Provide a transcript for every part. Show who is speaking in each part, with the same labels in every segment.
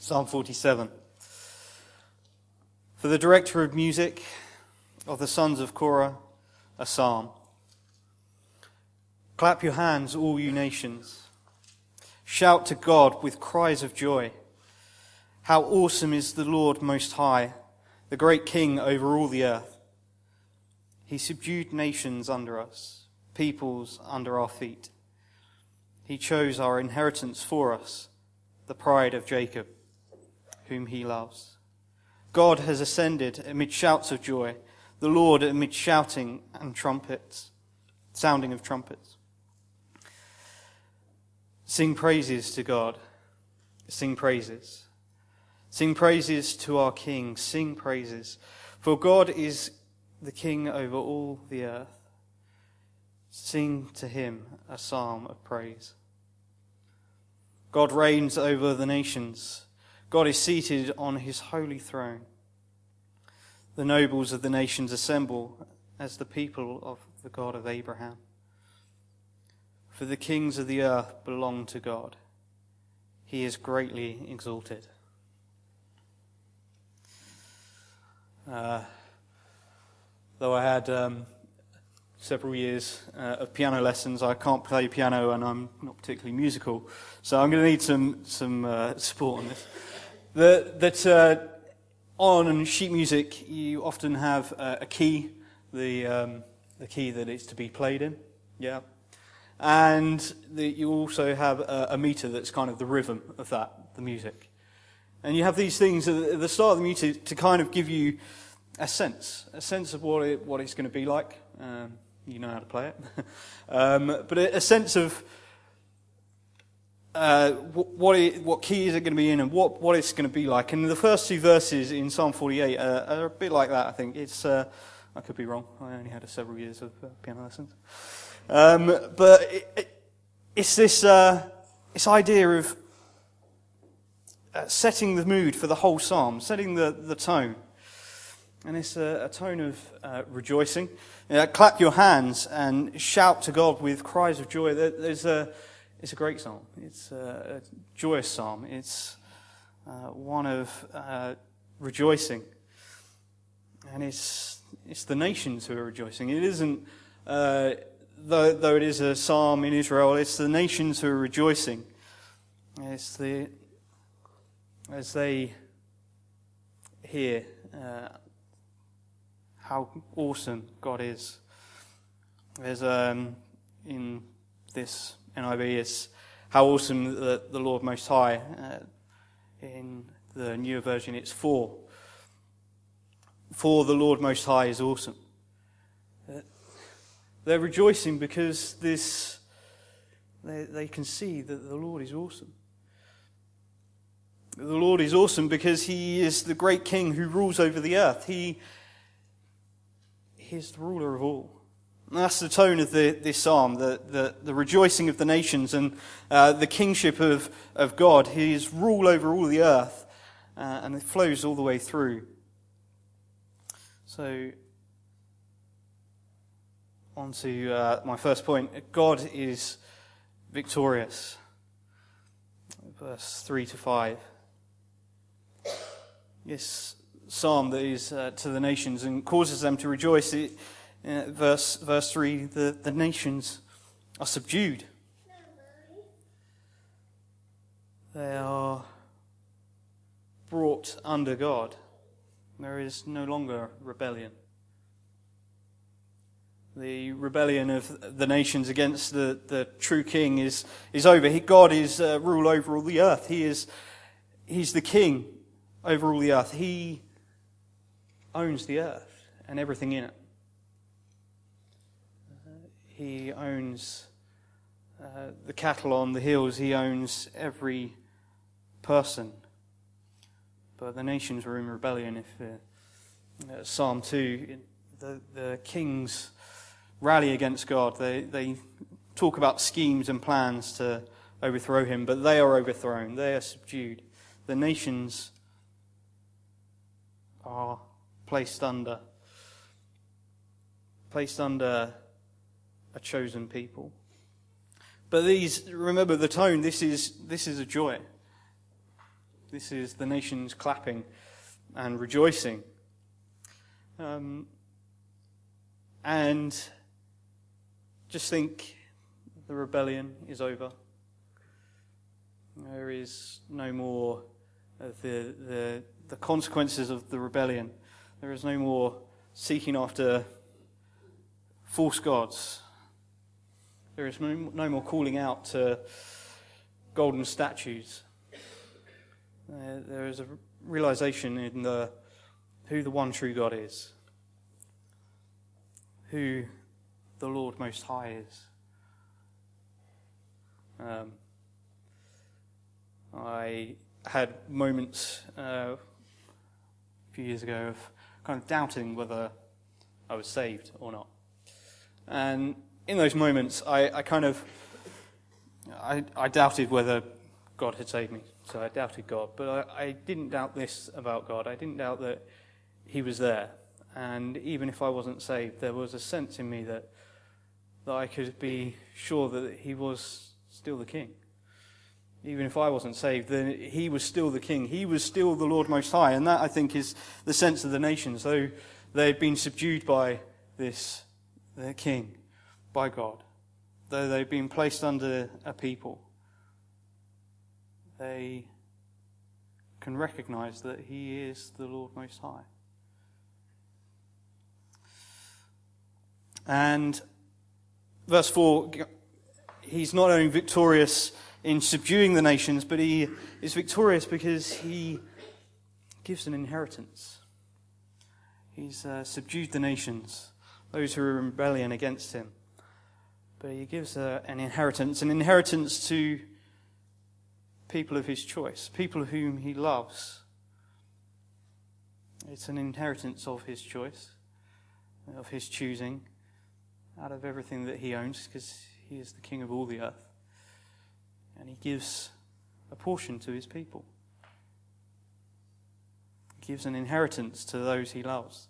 Speaker 1: Psalm 47. For the director of music of the sons of Korah, a psalm. Clap your hands, all you nations. Shout to God with cries of joy. How awesome is the Lord Most High, the great King over all the earth. He subdued nations under us, peoples under our feet. He chose our inheritance for us, the pride of Jacob, whom he loves. God has ascended amid shouts of joy, the Lord amid shouting and trumpets, sounding of trumpets. Sing praises to God. Sing praises. Sing praises to our King. Sing praises. For God is the King over all the earth. Sing to him a psalm of praise. God reigns over the nations. God is seated on his holy throne. The nobles of the nations assemble as the people of the God of Abraham. For the kings of the earth belong to God. He is greatly exalted. Though I had several years of piano lessons, I can't play piano and I'm not particularly musical, so I'm going to need some support on this. On sheet music, you often have a key, the key that it's to be played in, yeah, and you also have a meter that's kind of the rhythm of that, the music, and you have these things at the start of the music to kind of give you a sense of what it's going to be like. You know how to play it, but a sense of what key is it going to be in and what it's going to be like. And the first two verses in Psalm 48 are a bit like that, I think. It's I could be wrong. I only had several years of piano lessons. But it's this idea of setting the mood for the whole psalm, setting the tone. And it's a tone of rejoicing. Clap your hands and shout to God with cries of joy. It's a great psalm. It's a joyous psalm. It's one of rejoicing. And it's the nations who are rejoicing. It isn't, though it is a psalm in Israel, it's the nations who are rejoicing. It's as they hear how awesome God is. There's in this NIV, it's how awesome the Lord Most High. In the newer version, it's for the Lord Most High is awesome. They're rejoicing because they can see that the Lord is awesome. The Lord is awesome because he is the great King who rules over the earth. He is the ruler of all. And that's the tone of this psalm, the rejoicing of the nations and the kingship of God. He is rule over all the earth, and it flows all the way through. So, on to my first point. God is victorious. Verse 3 to 5. This psalm that is to the nations and causes them to rejoice. Verse 3, the nations are subdued. They are brought under God. There is no longer rebellion. The rebellion of the nations against the true king is over. God is rule over all the earth. He's the king over all the earth. He owns the earth and everything in it. He owns the cattle on the hills. He owns every person. But the nations were in rebellion. If Psalm 2, the kings rally against God. They talk about schemes and plans to overthrow him, but they are overthrown. They are subdued. The nations are placed under a chosen people. But remember the tone, this is a joy. This is the nations clapping and rejoicing. And just think the rebellion is over. There is no more of the consequences of the rebellion. There is no more seeking after false gods. There is no more calling out to golden statues. There is a realization in who the one true God is, who the Lord Most High is. I had moments a few years ago of kind of doubting whether I was saved or not. And in those moments, I doubted whether God had saved me. So I doubted God. But I didn't doubt this about God. I didn't doubt that he was there. And even if I wasn't saved, there was a sense in me that I could be sure that he was still the king. Even if I wasn't saved, then he was still the king. He was still the Lord Most High. And that, I think, is the sense of the nations. Though they've been subdued by their king, by God. Though they've been placed under a people, they can recognize that he is the Lord Most High. And verse 4, he's not only victorious in subduing the nations, but he is victorious because he gives an inheritance. He's subdued the nations, those who are in rebellion against him. But he gives an inheritance to people of his choice, people whom he loves. It's an inheritance of his choice, of his choosing, out of everything that he owns, because he is the king of all the earth. And he gives a portion to his people. He gives an inheritance to those he loves.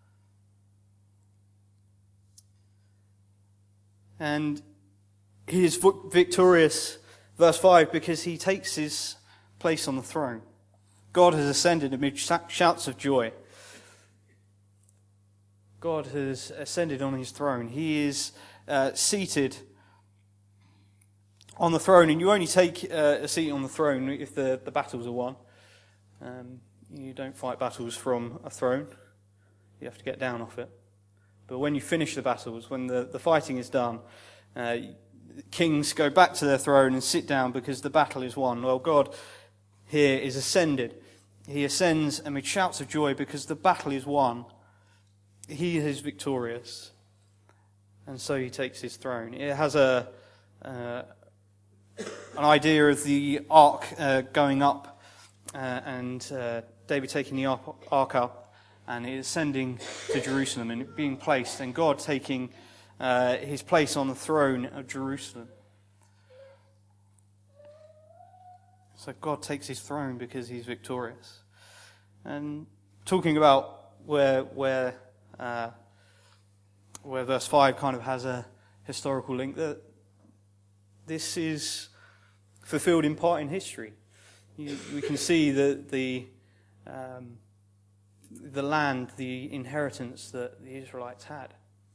Speaker 1: And he is victorious, verse 5, because he takes his place on the throne. God has ascended amid shouts of joy. God has ascended on his throne. He is seated on the throne, and you only take a seat on the throne if the battles are won. You don't fight battles from a throne. You have to get down off it. But when you finish the battles, when the fighting is done, kings go back to their throne and sit down because the battle is won. Well, God here is ascended. He ascends amid shouts of joy because the battle is won. He is victorious. And so he takes his throne. It has an idea of the ark going up and David taking the ark up and it ascending to Jerusalem and it being placed, and God taking his place on the throne of Jerusalem. So God takes his throne because he's victorious. And talking about where verse 5 kind of has a historical link, that this is fulfilled in part in history. We can see that the land, the inheritance that the Israelites had,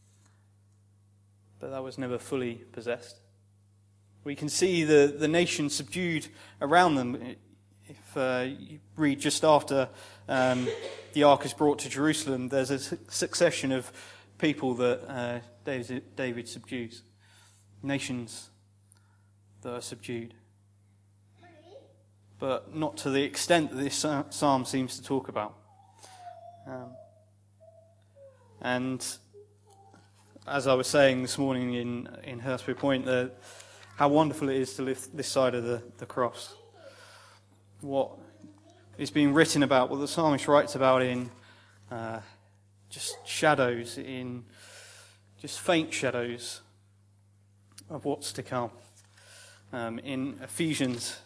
Speaker 1: but that was never fully possessed. We can see the nation subdued around them. If you read just after the ark is brought to Jerusalem, there's a succession of people that David subdues. Nations that are subdued. But not to the extent that this psalm seems to talk about. And as I was saying this morning in Hurstby Point, how wonderful it is to live this side of the cross. What is being written about, what the psalmist writes about in just shadows, in just faint shadows of what's to come. In Ephesians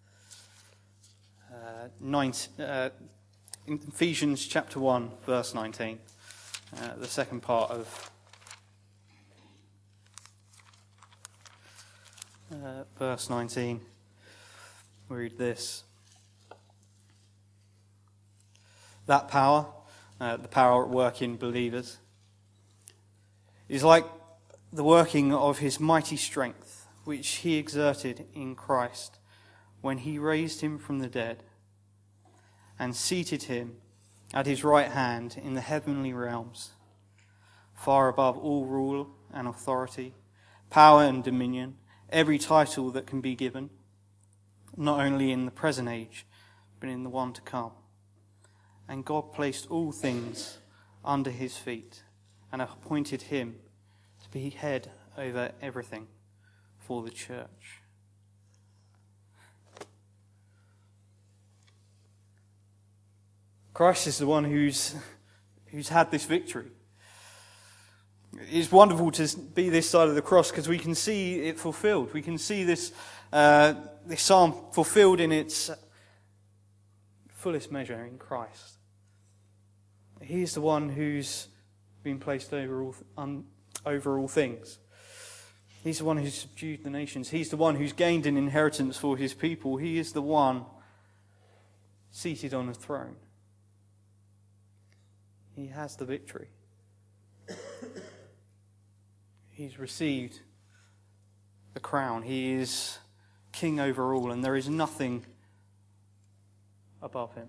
Speaker 1: in Ephesians chapter 1, verse 19, the second part of verse 19, we read this. that power, the power at work in believers, is like the working of his mighty strength, which he exerted in Christ when he raised him from the dead and seated him at his right hand in the heavenly realms, far above all rule and authority, power and dominion, every title that can be given, not only in the present age, but in the one to come. And God placed all things under his feet and appointed him to be head over everything for the church. Christ is the one who's had this victory. It's wonderful to be this side of the cross because we can see it fulfilled. We can see this psalm fulfilled in its fullest measure in Christ. He is the one who's been placed over all things. He's the one who's subdued the nations. He's the one who's gained an inheritance for his people. He is the one seated on a throne. He has the victory. He's received the crown. He is king over all, and there is nothing above him.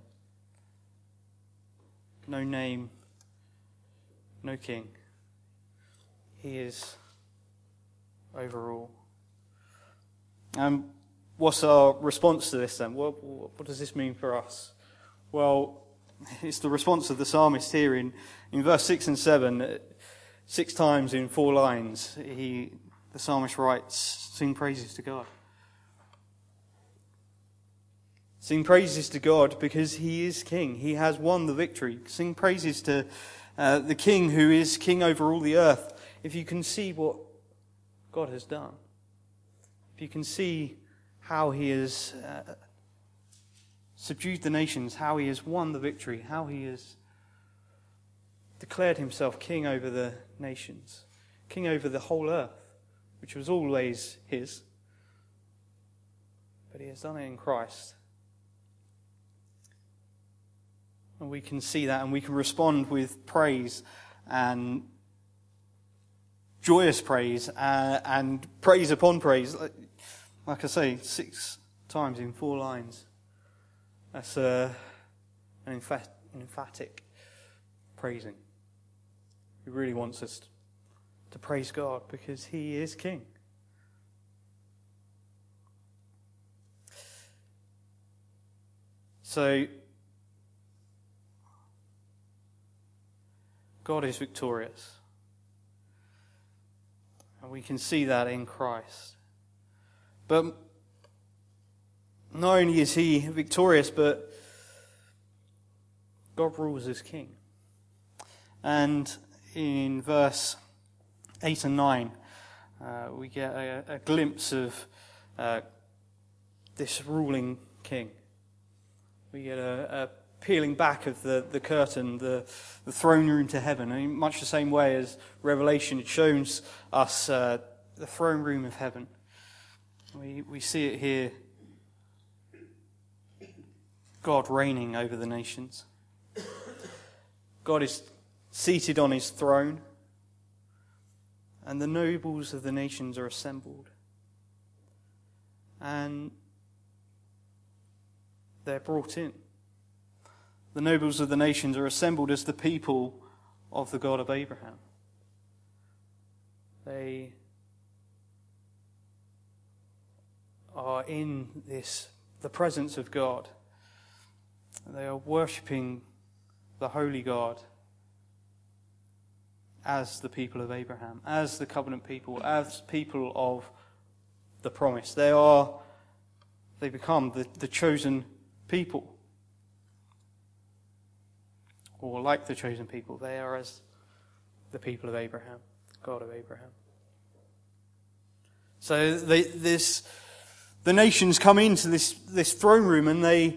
Speaker 1: No name, no king. He is over all. What's our response to this then? What does this mean for us? Well, it's the response of the psalmist here in verse 6 and 7. 6 times in 4 lines, the psalmist writes, sing praises to God. Sing praises to God because he is king. He has won the victory. Sing praises to the king who is king over all the earth. If you can see what God has done, if you can see how he has subdued the nations, how he has won the victory, how he has declared himself king over the nations, king over the whole earth, which was always his, but he has done it in Christ. And we can see that, and we can respond with praise and joyous praise and praise upon praise. Like I say, 6 times in 4 lines. That's an emphatic praising. He really wants us to praise God because he is king. So, God is victorious. And we can see that in Christ. But not only is he victorious, but God rules as king. And in verse 8 and 9, we get a glimpse of this ruling king. We get a peeling back of the curtain, the throne room to heaven. In much the same way as Revelation, it shows us the throne room of heaven. We see it here, God reigning over the nations. God is seated on his throne, and the nobles of the nations are assembled. And they're brought in. The nobles of the nations are assembled as the people of the God of Abraham. They are in the presence of God. They are worshipping the holy God as the people of Abraham, as the covenant people, as people of the promise. They become the chosen people. Or like the chosen people, they are as the people of Abraham, God of Abraham. So the nations come into this throne room and they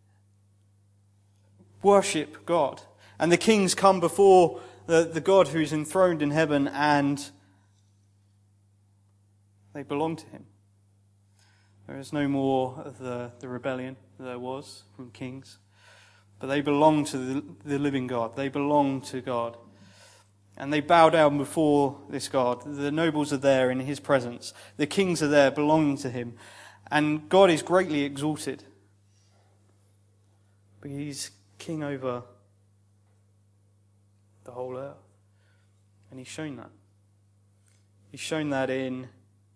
Speaker 1: worship God. And the kings come before the God who is enthroned in heaven, and they belong to him. There is no more of the rebellion there was from kings. but they belong to the living God. They belong to God. And they bow down before this God. The nobles are there in his presence. The kings are there belonging to him. And God is greatly exalted. But he's king over the whole earth. And he's shown that. He's shown that in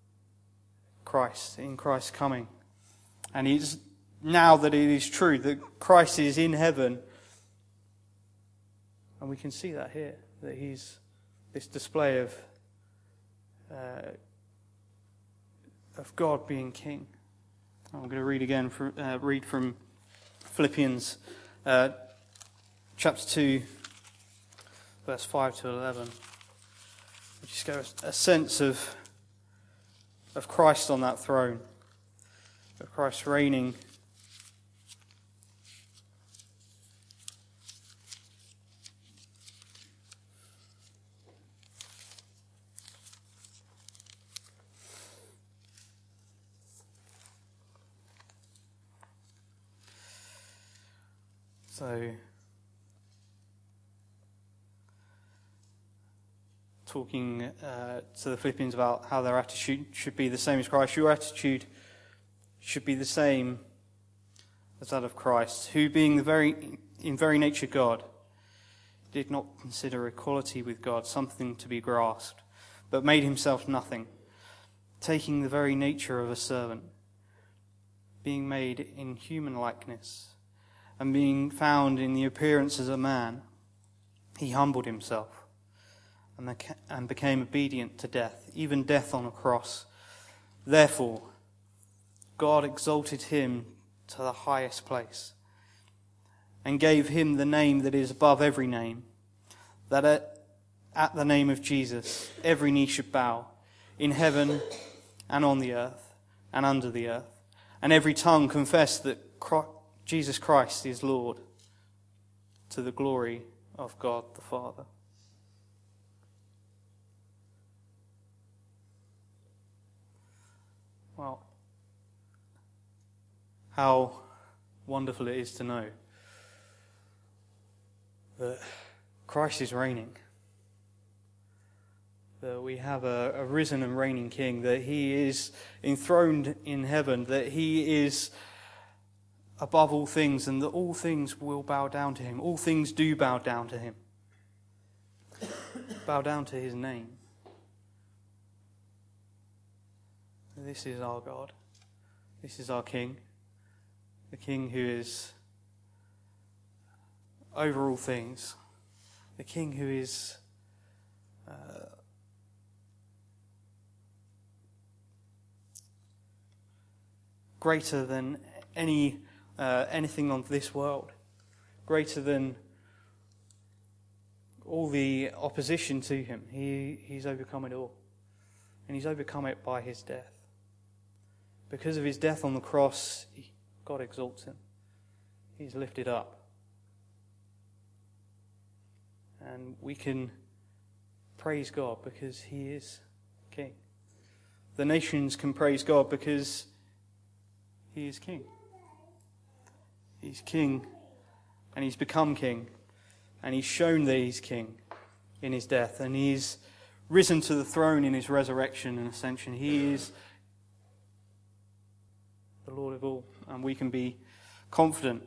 Speaker 1: Christ's coming. And now that it is true that Christ is in heaven, and we can see that here, that he's this display of God being king. I'm going to read from Philippians chapter 2, verse 5 to 11. We just get a sense of Christ on that throne, of Christ reigning. So, talking to the Philippians about how their attitude should be the same as Christ, your attitude should be the same as that of Christ, who, being in very nature God, did not consider equality with God something to be grasped, but made himself nothing, taking the very nature of a servant, being made in human likeness, and being found in the appearance as a man, he humbled himself and became obedient to death, even death on a cross. Therefore, God exalted him to the highest place and gave him the name that is above every name, that at the name of Jesus every knee should bow, in heaven and on the earth and under the earth, and every tongue confess that Jesus Christ is Lord, to the glory of God the Father. Well, how wonderful it is to know that Christ is reigning, that we have a risen and reigning King, that he is enthroned in heaven, that he is above all things, and that all things will bow down to him. All things do bow down to him. Bow down to his name. This is our God. This is our King. The King who is over all things. The King who is greater than anything on this world, greater than all the opposition to him. He's overcome it all. And he's overcome it by his death. Because of his death on the cross, God exalts him. He's lifted up. And we can praise God because he is King. The nations can praise God because he is King. He's King, and he's become King, and he's shown that he's King in his death, and he's risen to the throne in his resurrection and ascension. He is the Lord of all, and we can be confident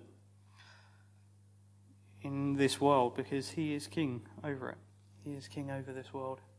Speaker 1: in this world because he is King over it. He is King over this world.